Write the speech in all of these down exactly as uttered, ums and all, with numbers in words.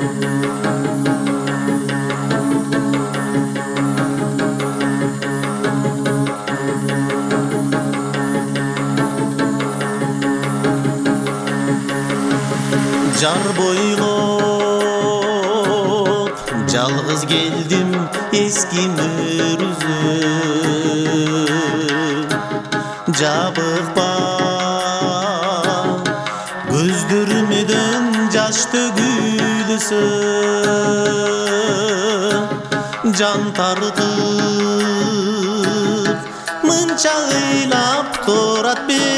Жар бойлоп жалгыз келдим эски мөрүзөм. Жабык ба көздөрүмдөн жаш төгүлсө, жан тартып мынча ыйлап турат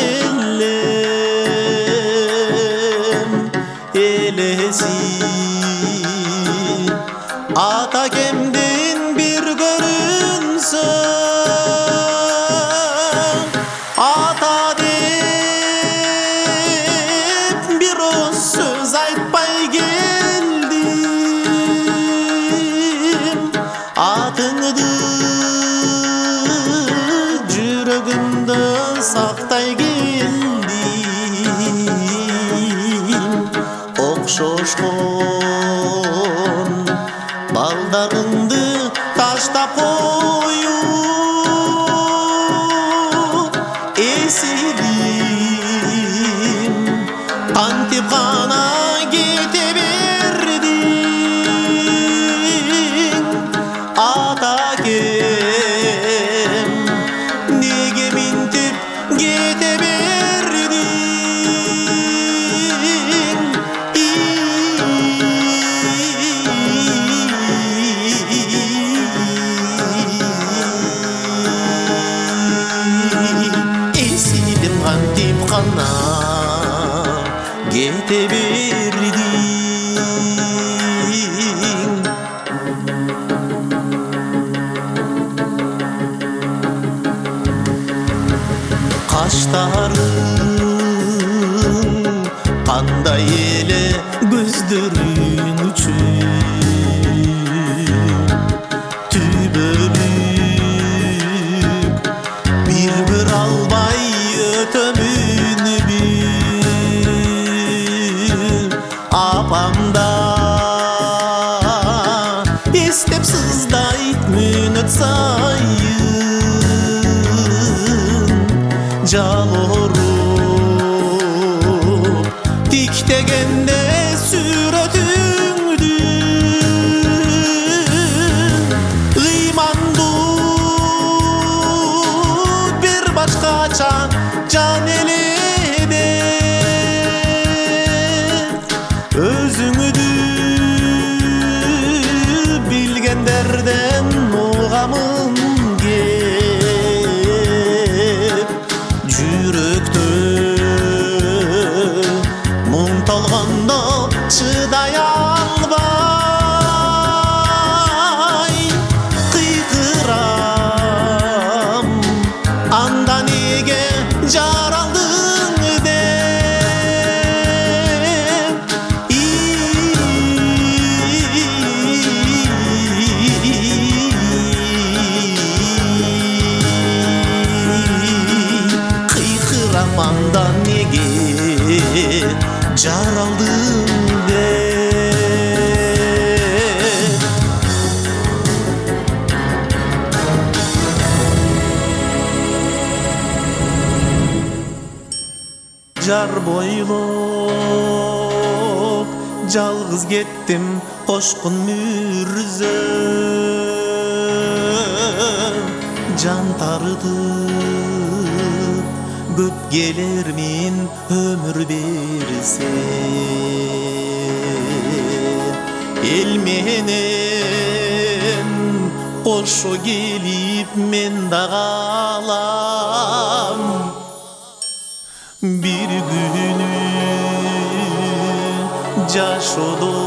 белем. Элеси ата кемден бир көрүнсө, ата деп бир оз сөз айтпай келдим. Атыңды жүрөгүмдө сактай келдим. Окшошкон балдарыңды таштап коюп, эсилим кантип гана кете бердиң. Атакем неге минтип кете бердиң? Эсилим кантип гана кете бердиң. Каштарың кандай эле көздөрүң үчүн түбөлүк бир бир албай өтөмүн бир. Апам да эстеп сыздайт мүнөт сайын, жалоруп тиктегенде сүрөтүңдү. Ыймандуу бир башкача жан эледе, өзүңдү билгендерден угамын кеп. Жүрөктө муң толгондо чыдай албай кыйкырам, анда неге жаралдың деп. Кыйкырам, анда неге жаралдың деп. Жар бойлоп жалгыз кеттим кошкун мүрзөм. Жан тартып көп келермин өмүр берсе, эл менен кошо келип мен да калам. Bir günü жашоодо